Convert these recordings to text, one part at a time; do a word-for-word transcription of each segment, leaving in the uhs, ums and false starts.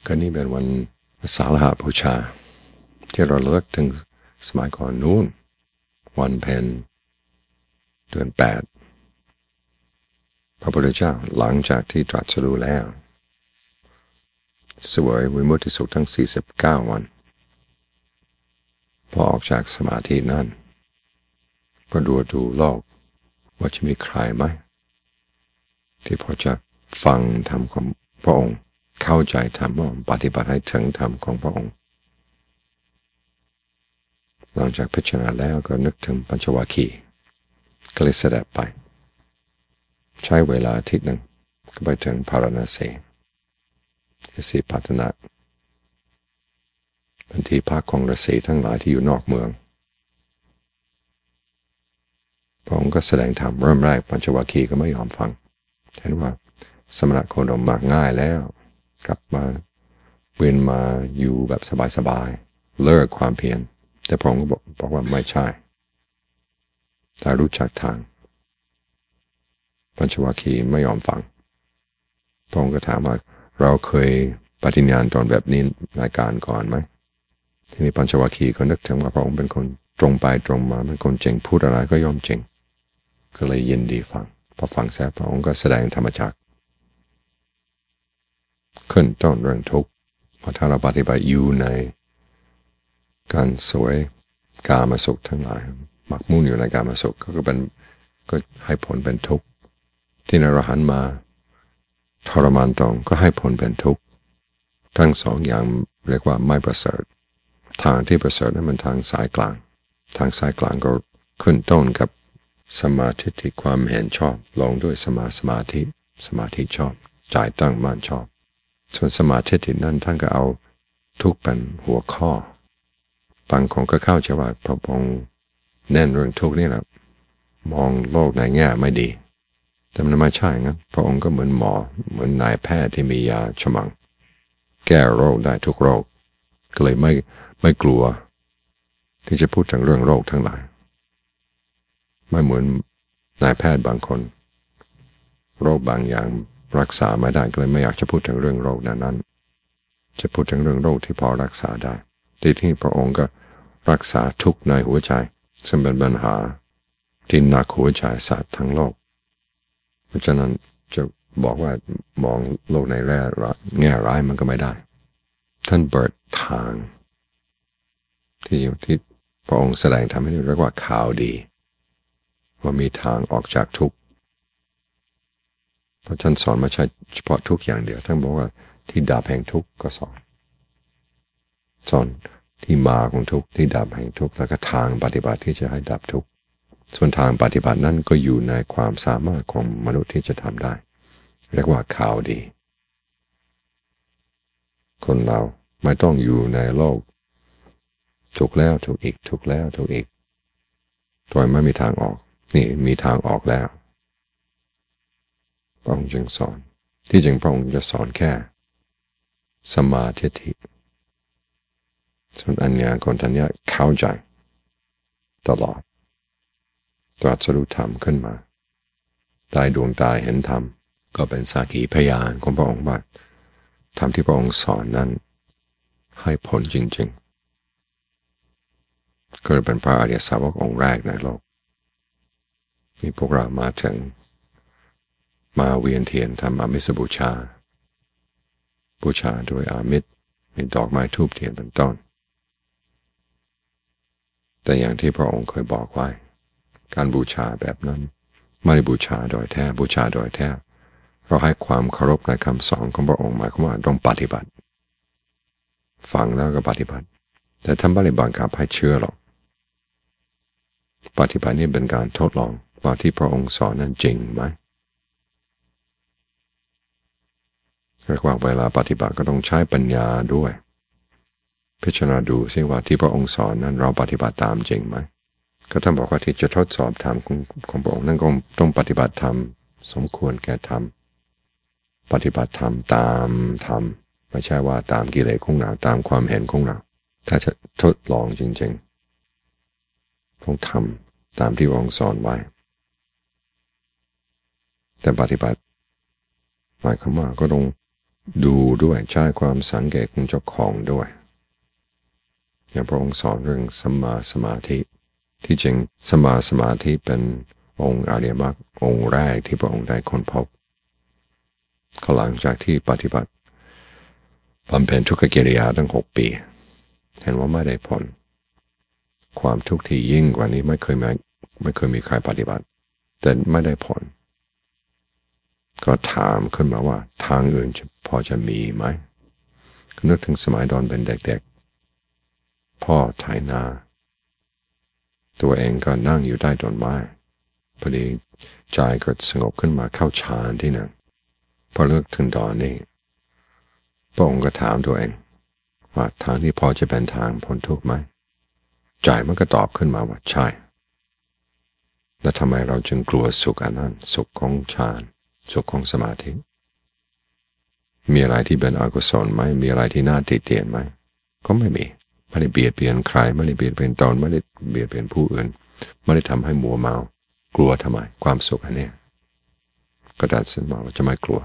ก็นี่เป็นวันอาสาฬหบูชาที่เราเลิกถึงสมัยก่อนนู้นวันเพ็ญเดือนแปดพระพุทธเจ้าหลังจากที่ตรัสรู้แล้วเสวยวิมุตติสุขทั้งสี่สิบเก้าวันพอออกจากสมาธินั้นก็ดูดูโลกว่าจะมีใครไหมที่พอจะฟังธรรมของพระองค์เข้าใจธรรมของปฏิบัติให้ถึงธรรมของพระองค์หลังจากพิจารณาแล้วก็นึกถึงปัญจวัคคีย์ก็เลยเสด็จไปใช้เวลาอาทิตย์หนึ่งก็ไปถึงพาราณสีที่สีปัตนะเป็นที่พักของฤาษีทั้งหลายที่อยู่นอกเมืองพระองค์ก็แสดงธรรมเริ่มแรกปัญจวัคคีย์ก็ไม่ยอมฟังเห็นว่าสมณะโคดมมากง่ายแล้วกลับมาเวียนมาอยู่แบบสบายๆเลิกความเพียรแต่พระองค์ก็บอกบอกว่าไม่ใช่ถ้ารู้จักทางปัญจวัคคีย์ไม่ยอมฟังพระองค์ก็ถามว่าเราเคยปฏิญาณตนแบบนี้ในการก่อนไหมทีนี้ปัญจวัคคีย์ก็นึกถึงว่าพระองค์เป็นคนตรงไปตรงมาเป็นคนเจริงพูดอะไรก็ยอมจริงก็เลยยินดีฟังพอฟังเสร็จพระองค์ก็แสดงธรรมจักรขึ้นต้นเรื่องทุกข์เพราะถ้าเราปฏิบัติอยู่ในการสวยกามสุขทั้งหลายหมักมุ่นอยู่ในกามสุขก็เป็นก็ให้ผลเป็นทุกข์ที่นรหันมาทรมานตรงก็ให้ผลเป็นทุกข์ทั้งสองอย่างเรียกว่าไม่ประเสริฐทางที่ประเสริฐนั้นมันทางสายกลางทางสายกลางก็ขึ้นต้นกับสมาธิที่ความเห็นชอบลงด้วยสมาสมาธิสมาธิชอบใจตั้งมั่นชอบส่วนสมาธิที่นั่นท่านก็เอาทุกเป็นหัวข้อบางคนก็เข้าใจว่าพระองค์แน่นเรื่องทุกนี่แหละมองโลกในแง่ไม่ดีแต่มันไม่ใช่งั้นพระองค์ก็เหมือนหมอเหมือนนายแพทย์ที่มียาฉมังแก้โรคได้ทุกโรคก็เลยไม่ไม่กลัวที่จะพูดถึงเรื่องโรคทั้งหลายไม่เหมือนนายแพทย์บางคนโรคบางอย่างรักษาไม่ได้ก็เลยไม่อยากจะพูดถึงเรื่องโรคนั้นนั้นจะพูดถึงเรื่องโรคที่พอรักษาได้ที่ที่พระองค์ก็รักษาทุกข์ในหัวใจซึ่งเป็นปัญหาที่หนักหัวใจสัตว์ทั้งโลกเพราะฉะนั้นจะบอกว่ามองโลกในแง่แง่ร้ายมันก็ไม่ได้ท่านเปิดทางที่ที่พระองค์แสดงทำให้เรียกว่าข่าวดีว่ามีทางออกจากทุกข์เพราะท่านสอนไม่ใช่เฉพาะทุกข์อย่างเดียวท่านบอกว่าที่ดับแห่งทุกข์ก็สอนสอนที่มาของทุกข์ที่ดับแห่งทุกข์แล้วก็ทางปฏิบัติที่จะให้ดับทุกข์ส่วนทางปฏิบัตินั้นก็อยู่ในความสามารถของมนุษย์ที่จะทำได้เรียกว่าข่าวดีคนเราไม่ต้องอยู่ในโลกถูกแล้วถูกอีกถูกแล้วถูกอีกโดยไม่มีทางออกนี่มีทางออกแล้วพระองค์จึงสอนที่จริงพระองค์จะสอนแค่สมาธิทิส่วนอัญญาโกณทัญญะเข้าใจตลอดตรัสรู้ธรรมขึ้นมาได้ดวงตาเห็นธรรมก็เป็นสักขีพยานของพระองค์ว่าธรรมที่พระองค์สอนนั้นให้ผลจริงๆก็เป็นพระอริยสาวกองค์แรกในโลกนี่พวกเรามาถึงมาเวียนเทียนทำอามิสบูชาบูชาด้วยอามิสมีดอกไม้ธูปเทียนเป็นต้นแต่อย่างที่พระองค์เคยบอกไว้การบูชาแบบนั้นไม่ได้บูชาโดยแท้บูชาโดยแท้เราให้ความเคารพในคำสอนของพระองค์หมายความว่าต้องปฏิบัติฟังแล้วก็ปฏิบัติแต่ท่านไม่ได้บังคับให้เชื่อหรอกปฏิบัตินี่เป็นการทดลองว่าที่พระองค์สอนนั้นจริงไหมเรียกว่าเวลาปฏิบัติก็ต้องใช้ปัญญาด้วยพิจารณาดูซิว่าที่พระองค์สอนนั้นเราปฏิบัติตามจริงไหมก็ท่านบอกว่าที่จะทดสอบธรรมของของพระองค์นั้นก็ต้องปฏิบัติธรรมสมควรแก่ธรรมปฏิบัติธรรมตามธรรมไม่ใช่ว่าตามกิเลสของเราตามความเห็นของเราถ้าจะทดลองจริงๆต้องทำตามที่พระองค์สอนไว้แต่ปฏิบัติหมายความว่าก็ต้องดูด้วยใช้ความสังเกตของเจ้าของด้วยอย่างพระองค์สอนเรื่องสัมมาสมาธิที่จริงสัมมาสมาธิเป็นองค์อริยมรรคองค์แรกที่พระองค์ได้ค้นพบหลังจากที่ปฏิบัติบำเพ็ญทุกขกิริยาตั้งหกปีเห็นว่าไม่ได้ผลความทุกข์ที่ยิ่งกว่านี้ไม่เคยมีไม่เคยมีใครปฏิบัติแต่ไม่ได้ผลก็ถามขึ้นมาว่าทางอื่นจะพอจะมีไหมนึกถึงสมัยตอนเป็นเด็กๆพ่อไถนาตัวเองก็นั่งอยู่ใต้ต้นไม้พอดีใจก็สงบขึ้นมาเข้าฌานที่หนึ่งพอเลิกถึงตอนนี้พระองค์ก็ถามตัวเองว่าทางที่พอจะเป็นทางพ้นทุกข์ไหมใจมันก็ตอบขึ้นมาว่าใช่แล้วทำไมเราจึงกลัวสุขอันนั้นสุขของฌานสุขของสมาธิมีอะไรที่เป็นอกุศลไหมมีอะไรที่น่าติเตียนไหมก็ไม่มีไม่ได้เบียดเบียนใครไม่ได้เบียดเบียนตนไม่ได้เบียดเบียนผู้อื่นไม่ได้ทำให้มัวเมากลัวทำไมความสุขอันนี้ก็ตัดสินมาว่าจะไม่กลัว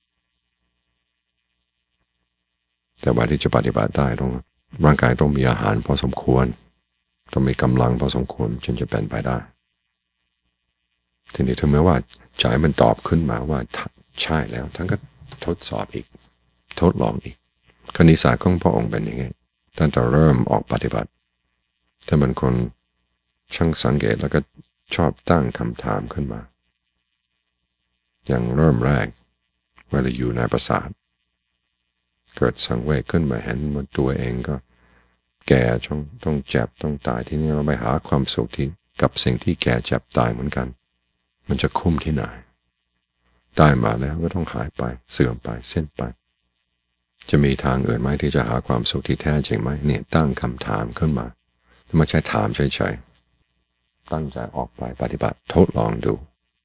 แต่ว่าที่จะปฏิบัติได้ต้องร่างกายต้องมีอาหารพอสมควรต้องมีกำลังพอสมควรจึงจะเป็นไปได้ทีนี้ถึงแม้ว่าใจมันตอบขึ้นมาว่าใช่แล้วท่านก็ทดสอบอีกทดลองอีกคณิสาของพระองค์เป็นยังไงท่านจะเริ่มออกปฏิบัติท่านเป็นคนช่างสังเกตแล้วก็ชอบตั้งคำถามขึ้นมาอย่างเริ่มแรกเวลาอยู่ในปราสาทเกิดสังเวชขึ้นมาเห็นว่าตัวเองก็แก่ต้องต้องเจ็บต้องตายที่นี่เราไปหาความสุขที่กับสิ่งที่แก่เจ็บตายเหมือนกันมันจะคุ้มที่ไหนได้มาแล้วก็ต้องหายไปเสื่อมไปสิ้นไปจะมีทางอื่นไหมที่จะหาความสุขที่แท้จริงไหมเนี่ยตั้งคำถามขึ้นมาไม่ใช่ถามเฉยๆตั้งใจออกไปปฏิบัติทดลองดู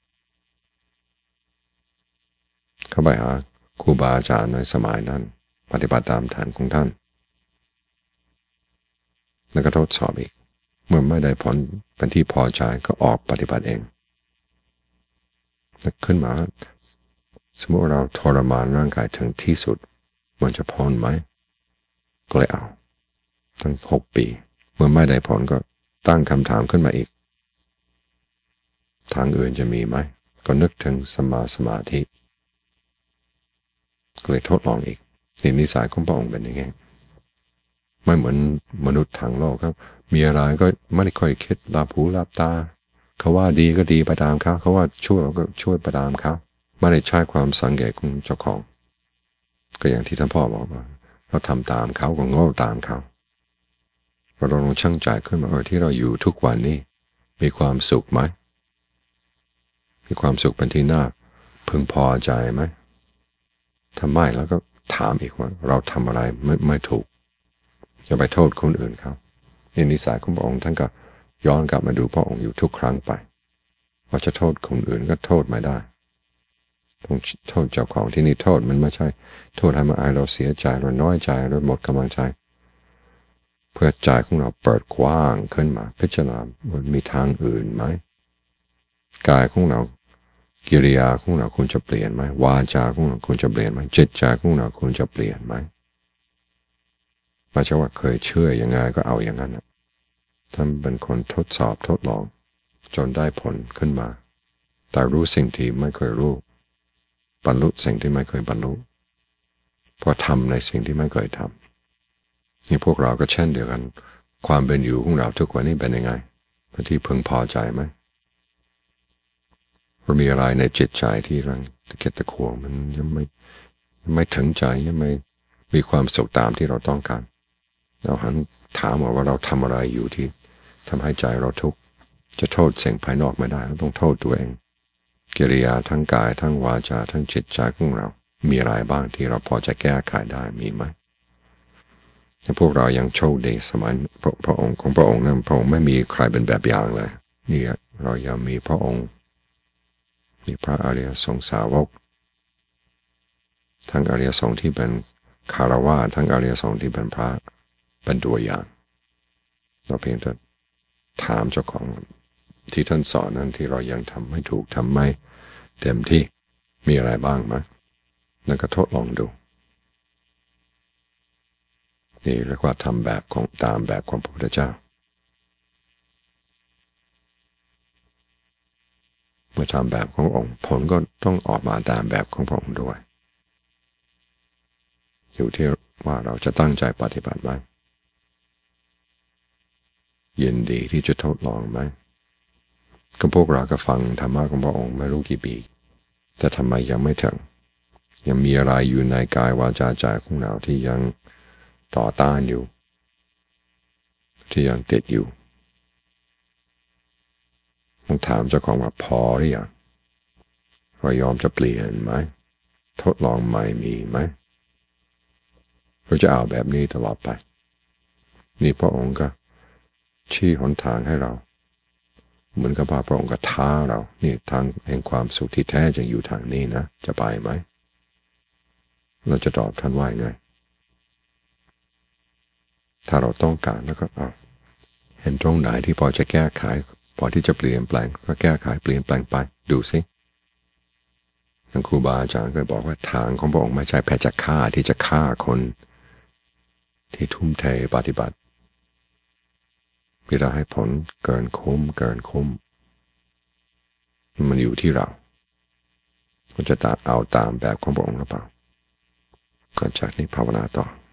เข้าไปหาครูบาอาจารย์ในสมัยนั้นปฏิบัติตามฐานของท่านแล้วก็ทดสอบอีกเมื่อไม่ได้ผลเป็นที่พอใจก็ออกปฏิบัติเองขึ้นมาสมมติเราทรมานร่างกายถึงที่สุดมันจะพ้นไหมก็เลยเอาตั้งหกปีเมื่อไม่ได้ผลก็ตั้งคำถามขึ้นมาอีกทางอื่นจะมีไหมก็นึกถึงสมาสมาธิก็เลยทดลองอีกนี่นิสัยของพระองค์เป็นยังไงไม่เหมือนมนุษย์ทางโลกครับมีอะไรก็ไม่ได้ค่อยคิดลาหูลาตาเขาว่าดีก็ดีไปตามเขาเขาว่าช่วยก็ช่วยไปตามเขาไม่ได้ใช้ความสังเกตของเจ้าของก็อย่างที่ท่านพ่อบอกว่าเราทำตามเขาก็โง่ตามเขาเราลองชั่งใจขึ้นมาว่าที่เราอยู่ทุกวันนี้มีความสุขไหมมีความสุขเป็นที่น่าพึงพอใจไหมถ้าไม่แล้วก็ถามอีกว่าเราทำอะไรไม่ไม่ถูกอย่าไปโทษคนอื่นเขาในนิสัยของพระองค์ท่านก็ย้อนกลับมาดูพระองค์อยู่ทุกครั้งไปว่าจะโทษคนอื่นก็โทษไม่ได้ต้องโทษเจ้าของที่นี่โทษมันไม่ใช่โทษให้มาอายเราเสียใจเราน้อยใจเราหมดกำลังใจเพื่อใจของเราเปิดกว้างขึ้นมาพิจารณาว่ามีทางอื่นไหมกายของเรากิริยาของเราควรจะเปลี่ยนไหมวาจาของเราควรจะเปลี่ยนไหมจิตใจของเราควรจะเปลี่ยนไหมไม่ใช่ว่าเคยเชื่อยังไงก็เอาอย่างนั้นท่านเป็นคนทดสอบทดลองจนได้ผลขึ้นมาแต่รู้สิ่งที่ไม่เคยรู้บรรลุสิ่งที่ไม่เคยบรรลุพอทำในสิ่งที่ไม่เคยทำนี่พวกเราก็เช่นเดียวกันความเป็นอยู่ของเราทุกวันนี้เป็นยังไงเป็นที่พึงพอใจไหมเรามีอะไรในจิตใจที่รังตะเกียกตะขวงมันยังไม่ยังไม่ถึงใจยังไม่มีความสุขตามที่เราต้องการเราหันถามว่าเราทำอะไรอยู่ที่ทำให้ใจเราทุกข์จะโทษสิ่งภายนอกไม่ได้เราต้องโทษตัวเองกิริยาทั้งกายทั้งวาจาทั้งจิตใจของเรามีอะไรบ้างที่เราพอจะแก้ไขได้มีไหมแต่พวกเรายังโชคดีสมัยพระพระองค์ของพระองค์นั้นพระองค์ไม่มีใครเป็นแบบอย่างเลยนี่เรายังมีพระองค์มีพระอริยสงสาวกทั้งอริยสงฆ์ที่เป็นคารวะทั้งอริยสงฆ์ที่เป็นพระเป็นตัวอย่างเราเพียงแต่ถามเจ้าของที่ท่านสอนนั้นที่เรายังทำไม่ถูกทำไม่เต็มที่มีอะไรบ้างไหมแล้วก็ทดลองดูนี่เรียกว่าทำแบบของตามแบบของพระพุทธเจ้าเมื่อทำแบบขององค์ผลก็ต้องออกมาตามแบบของพระองค์ด้วยอยู่ที่ว่าเราจะตั้งใจปฏิบัติไหมยินดีที่จะทดลองไหมก็พวกเราก็ฟังธรรมะของพระองค์ไม่รู้กี่ปีแต่ทำไมยังไม่ถึงยังมีอะไรอยู่ในกายวาจาใจของเราที่ยังต่อต้านอยู่ที่ยังติดอยู่ต้องถามเจ้าของว่าพอหรือยังเรายอมจะเปลี่ยนไหมทดลองใหม่มีไหมเราจะเอาแบบนี้ตลอดไปนี่พระองค์ก็ชี้หนทางให้เราเหมือนกับพระองค์ก็ท้าเรานี่ทางแห่งความสุขที่แท้จริงอยู่ทางนี้นะจะไปไหมเราจะตอบท่านว่าไงถ้าเราต้องการแล้วก็เอาเห็นตรงไหนที่พอจะแก้ไขพอที่จะเปลี่ยนแปลงก็แก้ไขเปลี่ยนแปลงไปดูสิอย่างครูบาอาจารย์เคยบอกว่าทางของพระองค์ไม่ใช่แพ้จะฆ่าที่จะฆ่าคนที่ทุ่มเทปฏิบัติเพื่อให้ผลเกินคุ้มเกินคุ้มมันอยู่ที่เราเราจะตามเอาตามแบบของพระองค์หรือเปล่าหลังจากนี้ภาวนาต่อ